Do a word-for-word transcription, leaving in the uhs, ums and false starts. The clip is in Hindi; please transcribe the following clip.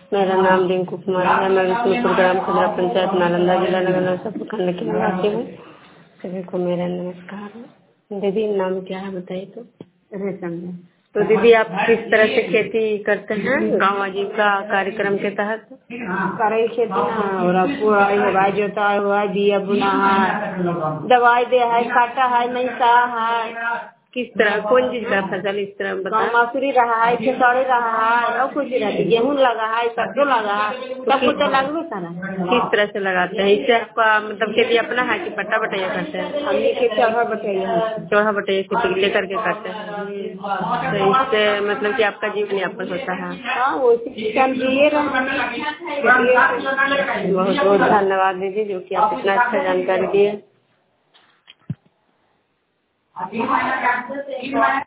मेरा नाम रिंकू कुमार है। मैं विष्णुपुर ग्राम खजरा पंचायत नालंदा जिला नगर प्रखंड की निवासी हूँ। सभी को मेरा नमस्कार। दीदी नाम क्या है बताइए? तो रेशम। तो दीदी आप किस तरह से खेती करते हैं गाँव आजीविका कार्यक्रम के तहत? करे खेती ना और आपको हवाई जोता हुआ बिया बुना है, दवाई दे है, काटा है, मैसा है। किस तरह कौन चीज का फसल इस तरह बताएं? मसूरी रहा है, खेसारी रहा है और कुछ रहती, गेहूँ लगा है, सरसों लगा है, सब कुछ तो लगभग सारा। किस तरह से लगाते हैं? इससे आपका मतलब खेती अपना है कि पट्टा बटैया करते हैं? हमने के चौहा बटैया चौहा बटैया खेती लेकर के करते हैं। तो इससे मतलब कि आपका जीवन यापन होता है? हाँ वो जिए बहुत बहुत धन्यवाद दीदी जो कि आप इतना अच्छा जानकारी दिए।